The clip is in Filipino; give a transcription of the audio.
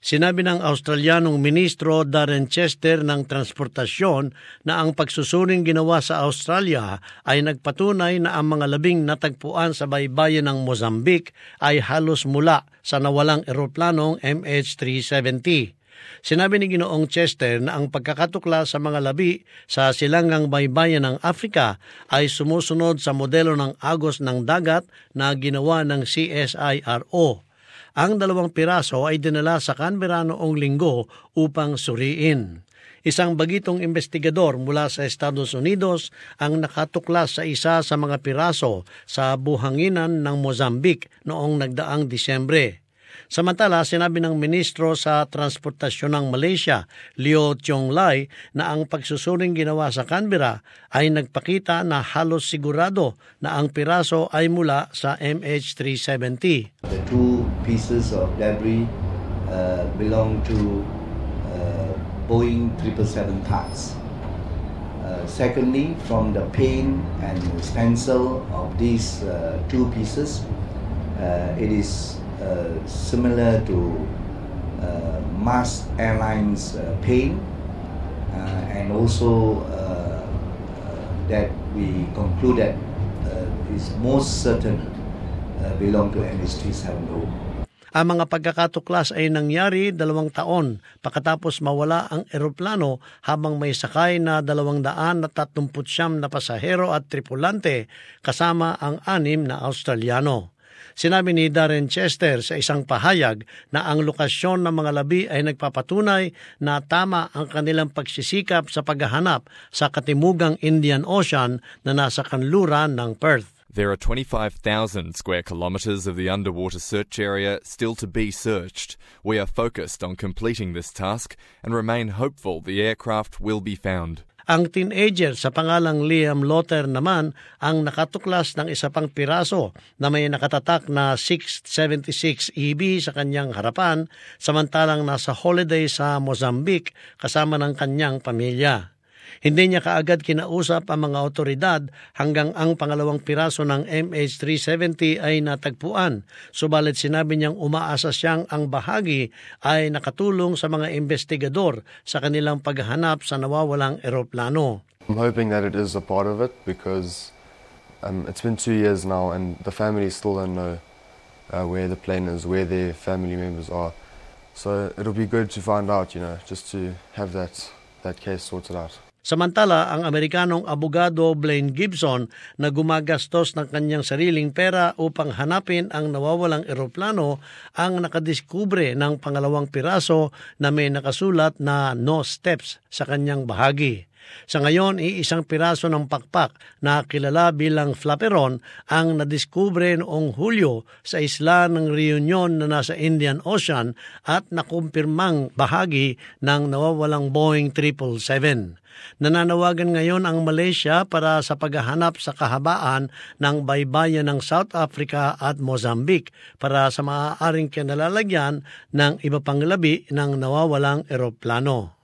Sinabi ng Australianong Ministro Darren Chester ng Transportasyon na ang pagsusuring ginawa sa Australia ay nagpatunay na ang mga labing natagpuan sa baybayin ng Mozambique ay halos mula sa nawalang eroplanong MH370. Sinabi ni Ginoong Chester na ang pagkakatukla sa mga labi sa silangang baybayin ng Africa ay sumusunod sa modelo ng agos ng dagat na ginawa ng CSIRO. Ang 2 piraso ay dinala sa Canberra noong Linggo upang suriin. Isang bagitong investigador mula sa Estados Unidos ang nakatuklas sa isa sa mga piraso sa buhanginan ng Mozambique noong nagdaang Disyembre. Samantala, sinabi ng Ministro sa Transportasyon ng Malaysia, Leo Tiong Lai, na ang pagsusuring ginawa sa Canberra ay nagpakita na halos sigurado na ang piraso ay mula sa MH370. The 2 pieces of debris belong to Boeing 777 parts. Secondly, from the paint and stencil of these 2 pieces, it is similar to Mars Airlines paint, and also that we concluded is most certain belong to MH370. Ang mga pagkakatuklas ay nangyari 2 taon pagkatapos mawala ang eroplano habang may sakay na 239 na pasahero at tripulante kasama ang 6 na Australiano. Sinabi ni Darren Chester sa isang pahayag na ang lokasyon ng mga labi ay nagpapatunay na tama ang kanilang pagsisikap sa paghahanap sa katimugang Indian Ocean na nasa kanluran ng Perth. There are 25,000 square kilometres of the underwater search area still to be searched. We are focused on completing this task and remain hopeful the aircraft will be found. Ang teenager sa pangalang Liam Lotter naman ang nakatuklas ng isa pang piraso na may nakatatak na 676 EB sa kanyang harapan samantalang nasa holiday sa Mozambique kasama ng kanyang pamilya. Hindi niya kaagad kinausap ang mga otoridad hanggang ang pangalawang piraso ng MH370 ay natagpuan. Subalit sinabi niyang umaasa siyang ang bahagi ay nakatulong sa mga investigador sa kanilang paghahanap sa nawawalang eroplano. I'm hoping that it is a part of it because it's been 2 years now and the family still don't know where the plane is, where their family members are. So it'll be good to find out, just to have that case sorted out. Samantala, ang Amerikanong abogado Blaine Gibson na gumagastos ng kanyang sariling pera upang hanapin ang nawawalang eroplano ang nakadiskubre ng pangalawang piraso na may nakasulat na no steps sa kanyang bahagi. Sa ngayon, iisang piraso ng pakpak na kilala bilang flaperon ang nadiskubre noong Hulyo sa isla ng Reunion na nasa Indian Ocean at nakumpirmang bahagi ng nawawalang Boeing 777. Nananawagan ngayon ang Malaysia para sa paghahanap sa kahabaan ng baybayin ng South Africa at Mozambique para sa maaaring kinalalagyan ng iba pang labi ng nawawalang eroplano.